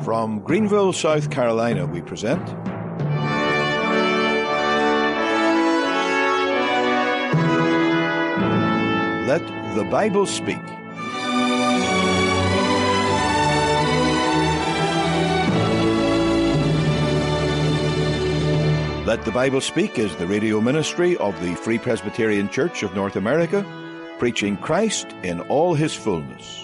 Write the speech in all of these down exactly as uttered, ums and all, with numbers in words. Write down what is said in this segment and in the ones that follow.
From Greenville, South Carolina, we present Let the Bible Speak. Let the Bible Speak is the radio ministry of the Free Presbyterian Church of North America, preaching Christ in all his fullness.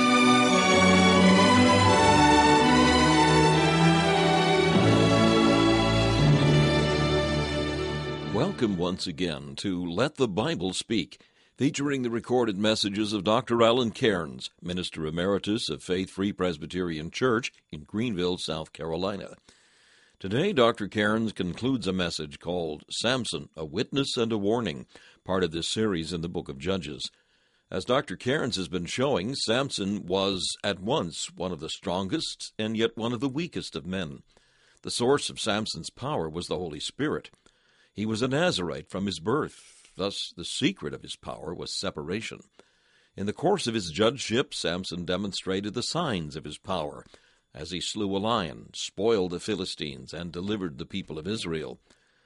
Welcome once again to Let the Bible Speak, featuring the recorded messages of Doctor Alan Cairns, Minister Emeritus of Faith Free Presbyterian Church in Greenville, South Carolina. Today, Doctor Cairns concludes a message called Samson, a Witness and a Warning, part of this series in the book of Judges. As Doctor Cairns has been showing, Samson was at once one of the strongest and yet one of the weakest of men. The source of Samson's power was the Holy Spirit. He was a Nazarite from his birth, thus the secret of his power was separation. In the course of his judgeship, Samson demonstrated the signs of his power, as he slew a lion, spoiled the Philistines, and delivered the people of Israel.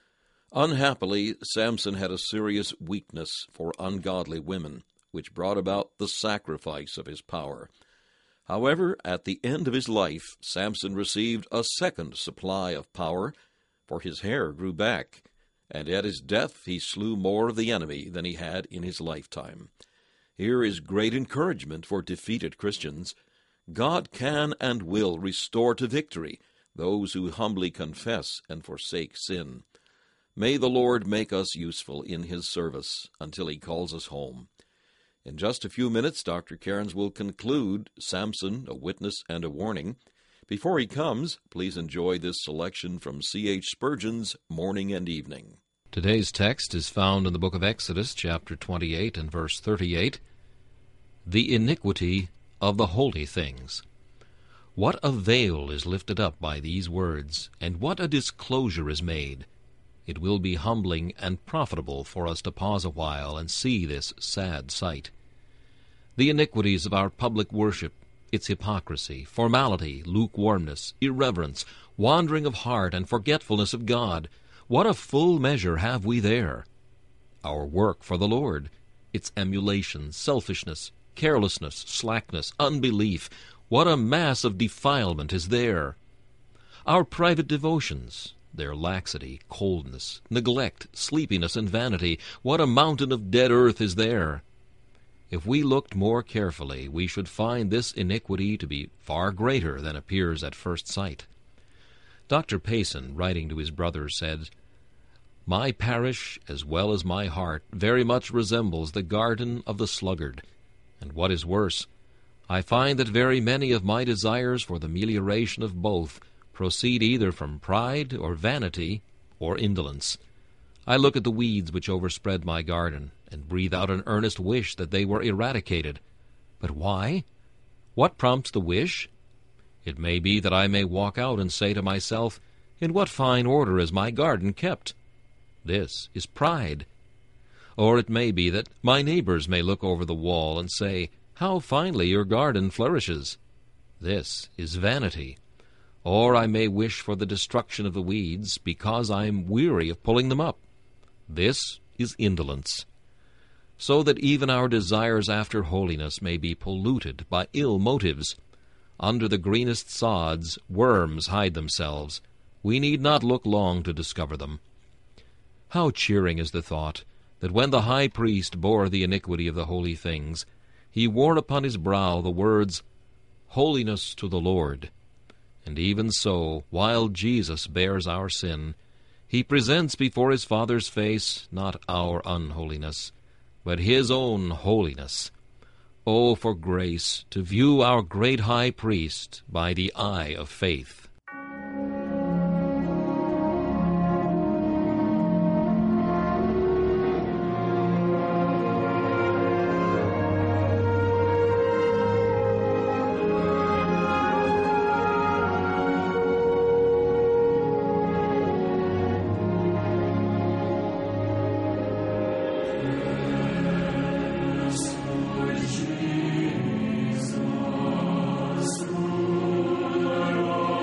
Unhappily, Samson had a serious weakness for ungodly women, which brought about the sacrifice of his power. However, at the end of his life, Samson received a second supply of power, for his hair grew back, and at his death he slew more of the enemy than he had in his lifetime. Here is great encouragement for defeated Christians. God can and will restore to victory those who humbly confess and forsake sin. May the Lord make us useful in his service until he calls us home. In just a few minutes, Doctor Cairns will conclude Samson, a Witness and a Warning. Before he comes, please enjoy this selection from C H Spurgeon's Morning and Evening. Today's text is found in the book of Exodus, chapter twenty-eight and verse thirty-eight. The iniquity of the holy things. What a veil is lifted up by these words, and what a disclosure is made. It will be humbling and profitable for us to pause a while and see this sad sight. The iniquities of our public worship, its hypocrisy, formality, lukewarmness, irreverence, wandering of heart, and forgetfulness of God, what a full measure have we there! Our work for the Lord, its emulation, selfishness, carelessness, slackness, unbelief, what a mass of defilement is there! Our private devotions, their laxity, coldness, neglect, sleepiness, and vanity, what a mountain of dead earth is there! If we looked more carefully, we should find this iniquity to be far greater than appears at first sight. Doctor Payson, writing to his brother, said, "My parish, as well as my heart, very much resembles the garden of the sluggard. And what is worse, I find that very many of my desires for the melioration of both proceed either from pride or vanity or indolence. I look at the weeds which overspread my garden, and breathe out an earnest wish that they were eradicated. But why? What prompts the wish? It may be that I may walk out and say to myself, in what fine order is my garden kept? This is pride. Or it may be that my neighbors may look over the wall and say, how finely your garden flourishes. This is vanity. Or I may wish for the destruction of the weeds, because I am weary of pulling them up. This is indolence. So that even our desires after holiness may be polluted by ill motives. Under the greenest sods worms hide themselves. We need not look long to discover them. How cheering is the thought that when the high priest bore the iniquity of the holy things, he wore upon his brow the words, Holiness to the Lord. And even so, while Jesus bears our sin, he presents before his Father's face not our unholiness, but his own holiness. Oh, for grace to view our great high priest by the eye of faith. Jesus, ruler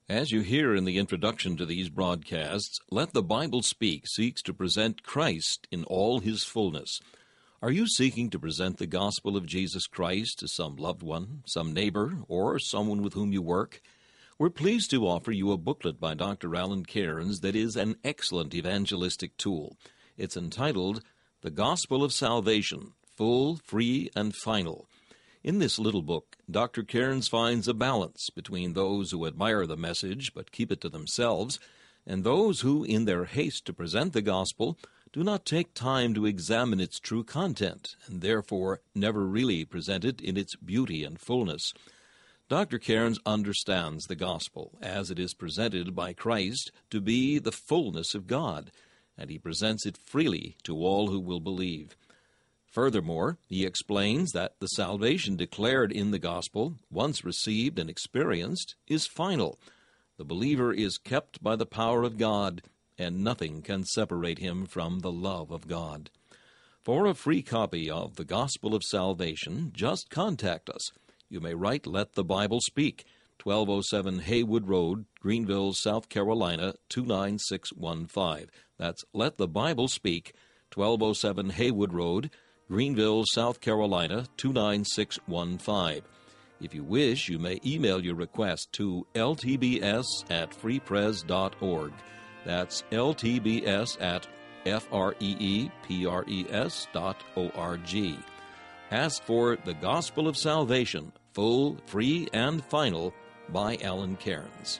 As you hear in the introduction to these broadcasts, Let the Bible Speak seeks to present Christ in all his fullness. Are you seeking to present the gospel of Jesus Christ to some loved one, some neighbor, or someone with whom you work? We're pleased to offer you a booklet by Doctor Alan Cairns that is an excellent evangelistic tool. It's entitled The Gospel of Salvation, Full, Free, and Final. In this little book, Doctor Cairns finds a balance between those who admire the message but keep it to themselves, and those who, in their haste to present the gospel, do not take time to examine its true content, and therefore never really present it in its beauty and fullness. Doctor Cairns understands the gospel, as it is presented by Christ, to be the fullness of God, and he presents it freely to all who will believe. Furthermore, he explains that the salvation declared in the gospel, once received and experienced, is final. The believer is kept by the power of God, and nothing can separate him from the love of God. For a free copy of The Gospel of Salvation, just contact us. You may write Let the Bible Speak, twelve oh seven Haywood Road, Greenville, South Carolina, two nine six one five. That's Let the Bible Speak, twelve oh seven Haywood Road, Greenville, South Carolina, two nine six one five. If you wish, you may email your request to l t b s at free pres dot org. That's l t b s at f r e e p r e s dot o r g. Ask for The Gospel of Salvation, Full, Free, and Final by Alan Cairns.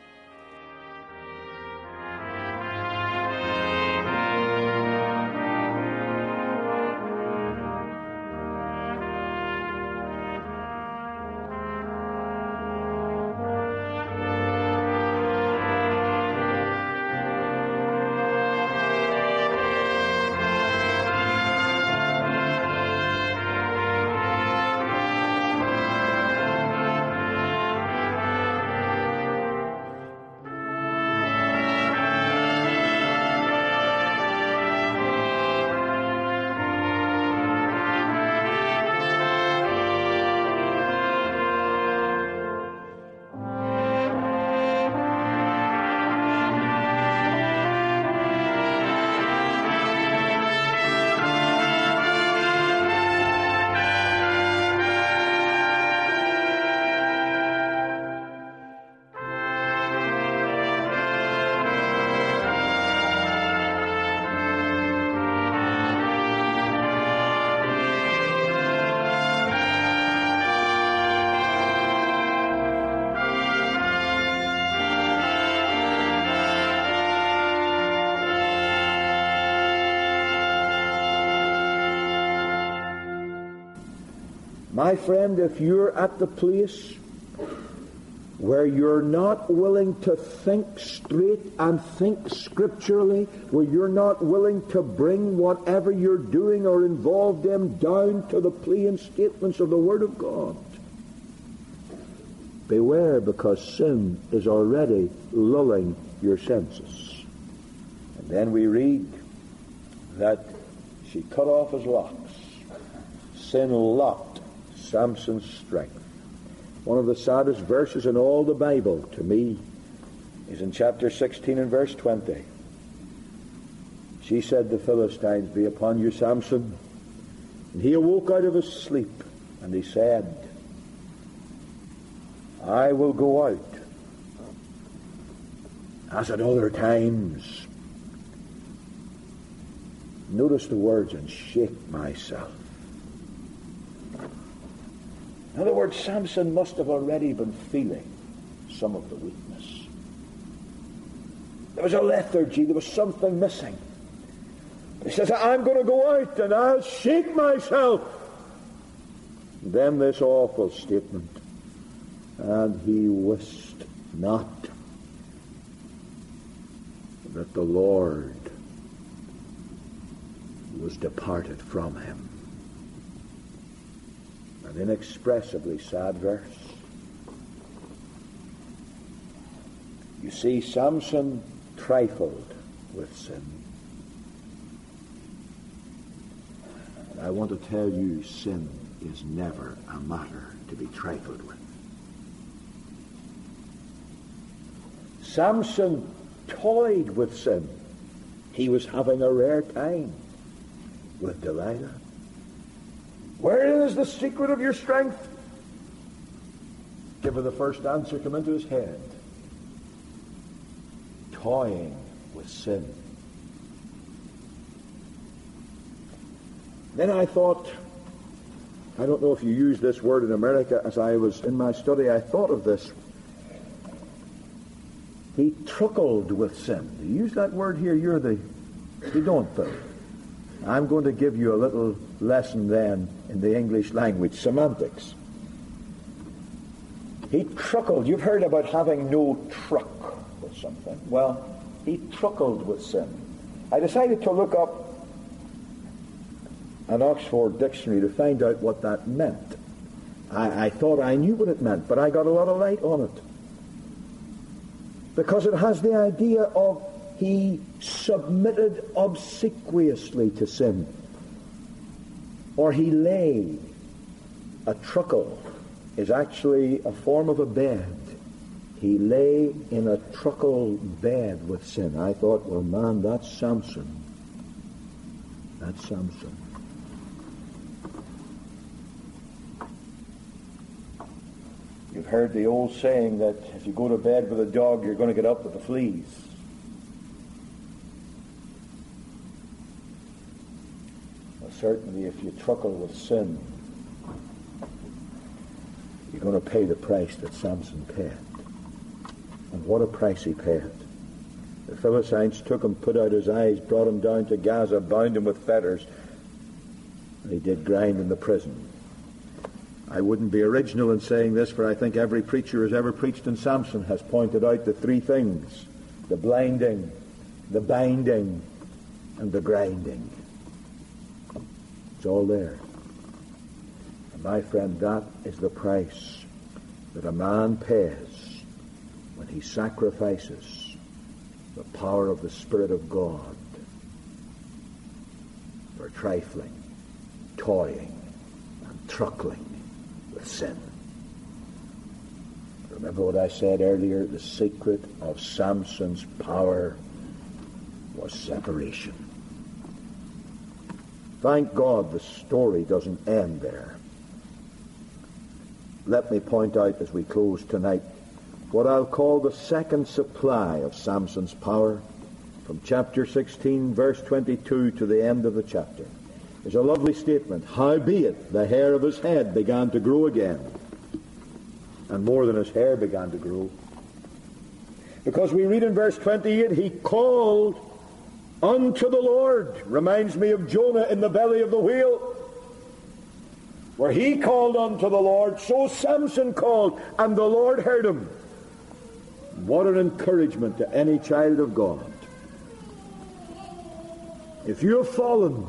My friend, if you're at the place where you're not willing to think straight and think scripturally, where you're not willing to bring whatever you're doing or involved in down to the plain statements of the Word of God, beware, because sin is already lulling your senses. And then we read that she cut off his locks. Sin locked Samson's strength. One of the saddest verses in all the Bible, to me, is in chapter sixteen and verse twenty. She said, "The Philistines be upon you, Samson." And he awoke out of his sleep, and he said, "I will go out, as at other times." Notice the words, "and shake myself." In other words, Samson must have already been feeling some of the weakness. There was a lethargy, there was something missing. He says, "I'm going to go out and I'll shake myself." And then this awful statement, "and he wist not that the Lord was departed from him." An inexpressibly sad verse. You see, Samson trifled with sin. And I want to tell you, sin is never a matter to be trifled with. Samson toyed with sin. He was having a rare time with Delilah. Wherein is the secret of your strength? Give her the first answer come into his head. Toying with sin. Then I thought, I don't know if you use this word in America, as I was in my study, I thought of this. He truckled with sin. Do you use that word here? You're the, you don't though. I'm going to give you a little lesson then in the English language, semantics. He truckled. You've heard about having no truck with something. Well, he truckled with sin. I decided to look up an Oxford dictionary to find out what that meant. I, I thought I knew what it meant, but I got a lot of light on it. Because it has the idea of he submitted obsequiously to sin. Or he lay. A truckle is actually a form of a bed. He lay in a truckle bed with sin. I thought, well, man, that's Samson. That's Samson. You've heard the old saying that if you go to bed with a dog, you're going to get up with the fleas. Well, certainly if you truckle with sin, you're going to pay the price that Samson paid. And what a price he paid. The Philistines took him, put out his eyes, brought him down to Gaza, bound him with fetters, and he did grind in the prison. I wouldn't be original in saying this, for I think every preacher who has ever preached in Samson has pointed out the three things: the blinding, the binding, and the grinding. It's all there. And my friend, that is the price that a man pays when he sacrifices the power of the Spirit of God for trifling, toying, and truckling with sin. Remember what I said earlier? The secret of Samson's power was separation. Thank God the story doesn't end there. Let me point out as we close tonight what I'll call the second supply of Samson's power from chapter sixteen, verse twenty-two to the end of the chapter. There's a lovely statement. Howbeit the hair of his head began to grow again. And more than his hair began to grow. Because we read in verse twenty-eight, he called unto the Lord. Reminds me of Jonah in the belly of the whale. Where he called unto the Lord, so Samson called, and the Lord heard him. What an encouragement to any child of God. If you have fallen,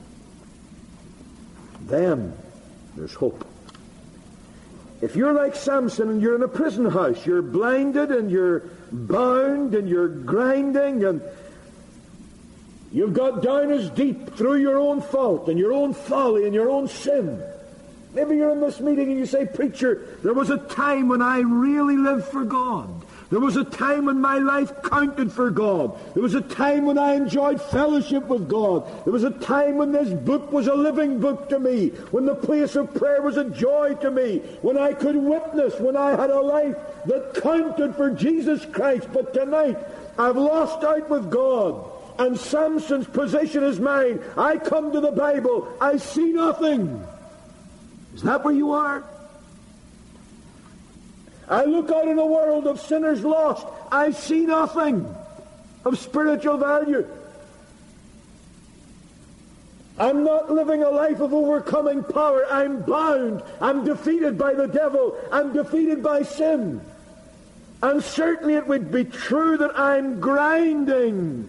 then there's hope. If you're like Samson and you're in a prison house, you're blinded and you're bound and you're grinding and you've got down as deep through your own fault and your own folly and your own sin. Maybe you're in this meeting and you say, preacher, there was a time when I really lived for God. There was a time when my life counted for God. There was a time when I enjoyed fellowship with God. There was a time when this book was a living book to me, when the place of prayer was a joy to me, when I could witness, when I had a life that counted for Jesus Christ. But tonight, I've lost out with God, and Samson's position is mine. I come to the Bible, I see nothing. Is that where you are? I look out in a world of sinners lost. I see nothing of spiritual value. I'm not living a life of overcoming power. I'm bound. I'm defeated by the devil. I'm defeated by sin. And certainly it would be true that I'm grinding.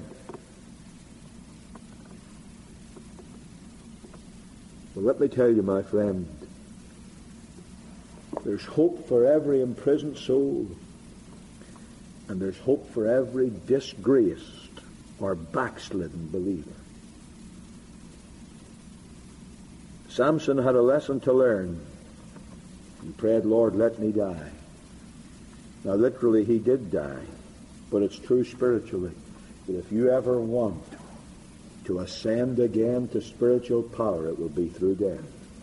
Well, let me tell you, my friend, there's hope for every imprisoned soul, and there's hope for every disgraced or backslidden believer. Samson had a lesson to learn. He prayed, Lord, let me die. Now, literally, he did die. But it's true spiritually that if you ever want to ascend again to spiritual power, it will be through death.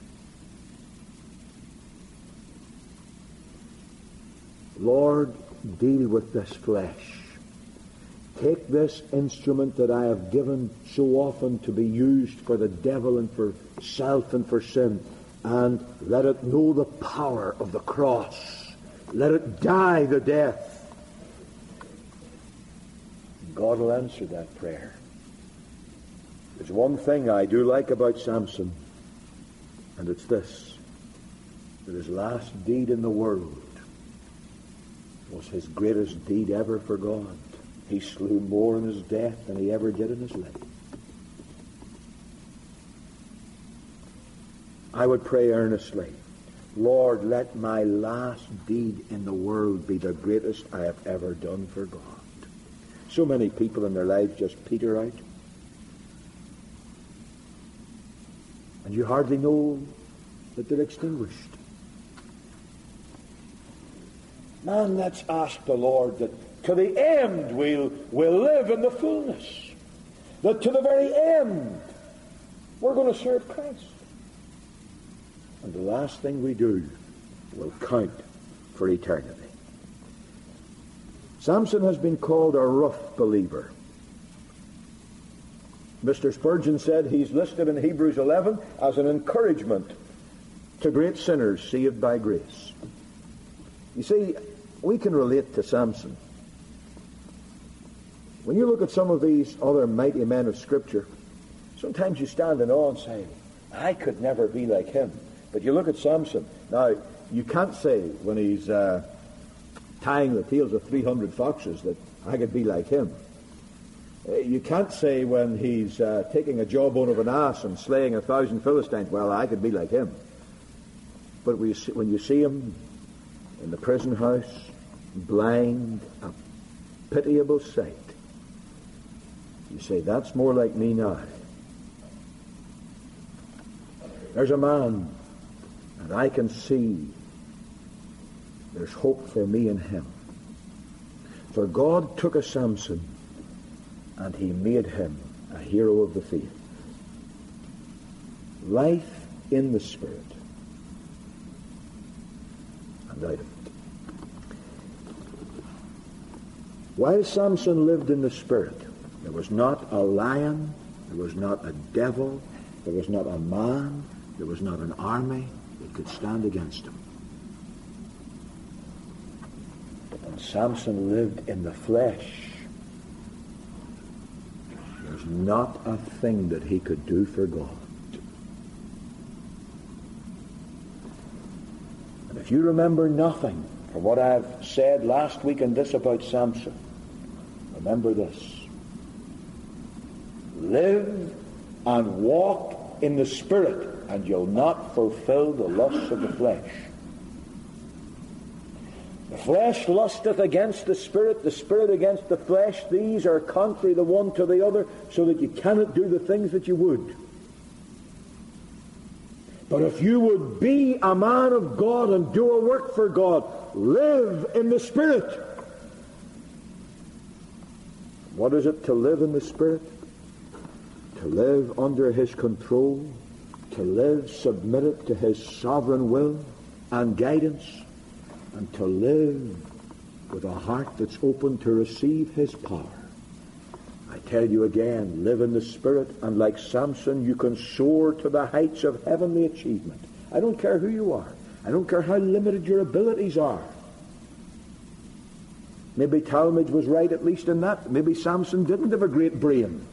Lord, deal with this flesh. Take this instrument that I have given so often to be used for the devil and for self and for sin, and let it know the power of the cross. Let it die the death. God will answer that prayer. There's one thing I do like about Samson, and it's this, that his last deed in the world was his greatest deed ever for God. He slew more in his death than he ever did in his life. I would pray earnestly, Lord, let my last deed in the world be the greatest I have ever done for God. So many people in their lives just peter out. And you hardly know that they're extinguished. Man, let's ask the Lord that to the end we'll, we'll live in the fullness. That to the very end we're going to serve Christ. And the last thing we do will count for eternity. Samson has been called a rough believer. Mister Spurgeon said he's listed in Hebrews eleven as an encouragement to great sinners saved by grace. You see, we can relate to Samson. When you look at some of these other mighty men of Scripture, sometimes you stand in awe and say, I could never be like him. But you look at Samson. Now, you can't say when he's uh, tying the tails of three hundred foxes that I could be like him. Uh, you can't say when he's uh, taking a jawbone of an ass and slaying a thousand Philistines, well, I could be like him. But when you see, when you see him in the prison house, blind, a pitiable sight, you say, that's more like me now. There's a man, and I can see there's hope for me in him. For God took a Samson, and he made him a hero of the faith. Life in the Spirit, and out of it. While Samson lived in the Spirit, there was not a lion, there was not a devil, there was not a man, there was not an army that could stand against him. But when Samson lived in the flesh, there's not a thing that he could do for God. And if you remember nothing from what I've said last week and this about Samson, remember this. Live and walk in the Spirit, and you'll not fulfill the lusts of the flesh. The flesh lusteth against the Spirit, the Spirit against the flesh. These are contrary the one to the other, so that you cannot do the things that you would. But if you would be a man of God and do a work for God, live in the Spirit. What is it to live in the Spirit? To live under His control, to live submitted to His sovereign will and guidance, and to live with a heart that's open to receive His power. I tell you again, live in the Spirit, and like Samson, you can soar to the heights of heavenly achievement. I don't care who you are. I don't care how limited your abilities are. Maybe Talmage was right at least in that. Maybe Samson didn't have a great brain.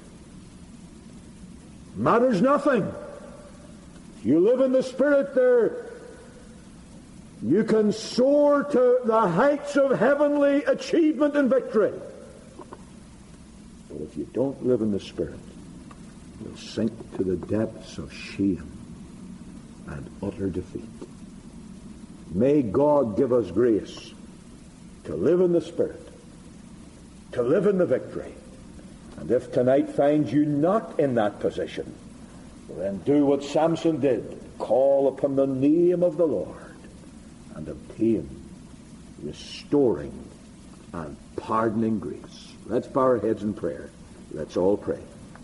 Matters nothing. If you live in the Spirit there, you can soar to the heights of heavenly achievement and victory. But if you don't live in the Spirit, you'll sink to the depths of shame and utter defeat. May God give us grace to live in the Spirit, to live in the victory. And if tonight finds you not in that position, then do what Samson did. Call upon the name of the Lord and obtain restoring and pardoning grace. Let's bow our heads in prayer. Let's all pray.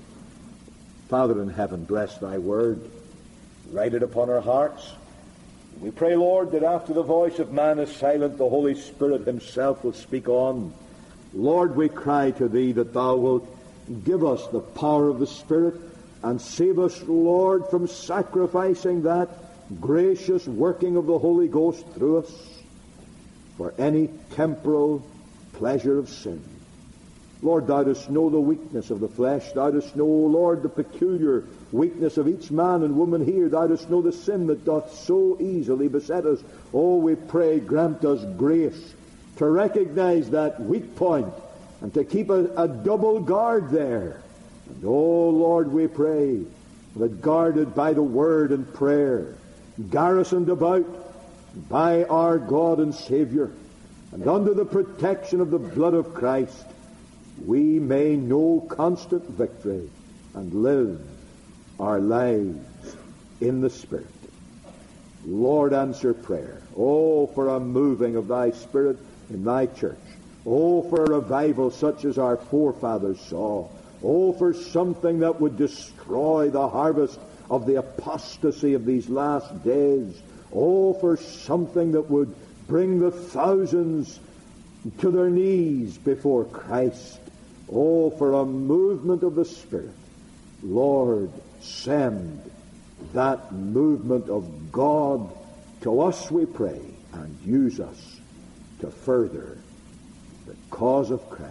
Father in heaven, bless thy word. Write it upon our hearts. We pray, Lord, that after the voice of man is silent, the Holy Spirit himself will speak on. Lord, we cry to thee that thou wilt give us the power of the Spirit and save us, Lord, from sacrificing that gracious working of the Holy Ghost through us for any temporal pleasure of sin. Lord, thou dost know the weakness of the flesh. Thou dost know, Lord, the peculiar weakness of each man and woman here. Thou dost know the sin that doth so easily beset us. Oh, we pray, grant us grace to recognize that weak point and to keep a, a double guard there. And oh, Lord, we pray that guarded by the word and prayer, garrisoned about by our God and Savior, and under the protection of the blood of Christ, we may know constant victory and live our lives in the Spirit. Lord, answer prayer. Oh, for a moving of thy Spirit in thy church. Oh, for a revival such as our forefathers saw. Oh, for something that would destroy the harvest of the apostasy of these last days. Oh, for something that would bring the thousands to their knees before Christ. Oh, for a movement of the Spirit. Lord, send that movement of God to us, we pray, and use us to further the cause of Christ.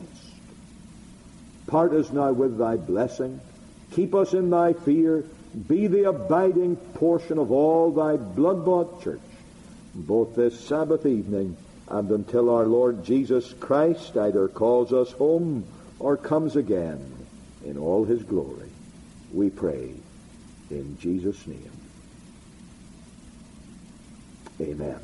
Part us now with thy blessing. Keep us in thy fear. Be the abiding portion of all thy blood-bought church, both this Sabbath evening and until our Lord Jesus Christ either calls us home or comes again in all his glory. We pray in Jesus' name. Amen.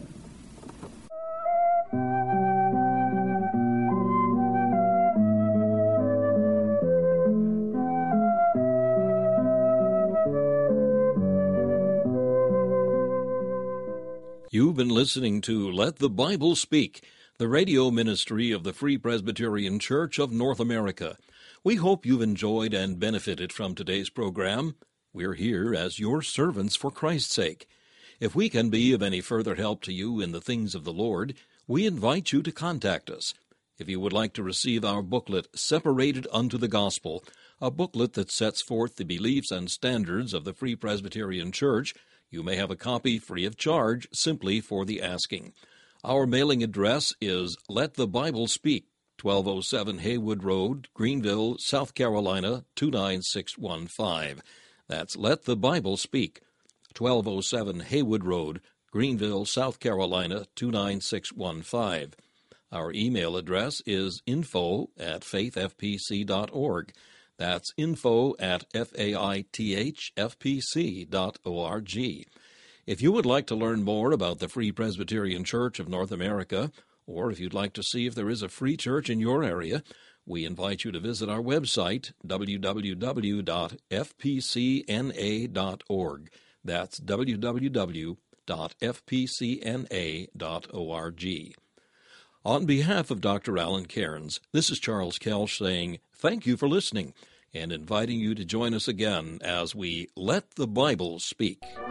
You've been listening to Let the Bible Speak, the radio ministry of the Free Presbyterian Church of North America. We hope you've enjoyed and benefited from today's program. We're here as your servants for Christ's sake. If we can be of any further help to you in the things of the Lord, we invite you to contact us. If you would like to receive our booklet, Separated Unto the Gospel, a booklet that sets forth the beliefs and standards of the Free Presbyterian Church, you may have a copy free of charge simply for the asking. Our mailing address is Let the Bible Speak, twelve oh seven Haywood Road, Greenville, South Carolina, two nine six one five. That's Let the Bible Speak, twelve oh seven Haywood Road, Greenville, South Carolina, two nine six one five. Our email address is info at faith f p c dot org. That's info at F A I T H F P C dot O R G. If you would like to learn more about the Free Presbyterian Church of North America, or if you'd like to see if there is a free church in your area, we invite you to visit our website, w w w dot f p c n a dot org. That's w w w dot f p c n a dot org. On behalf of Doctor Alan Cairns, this is Charles Kelsch saying thank you for listening and inviting you to join us again as we Let the Bible Speak.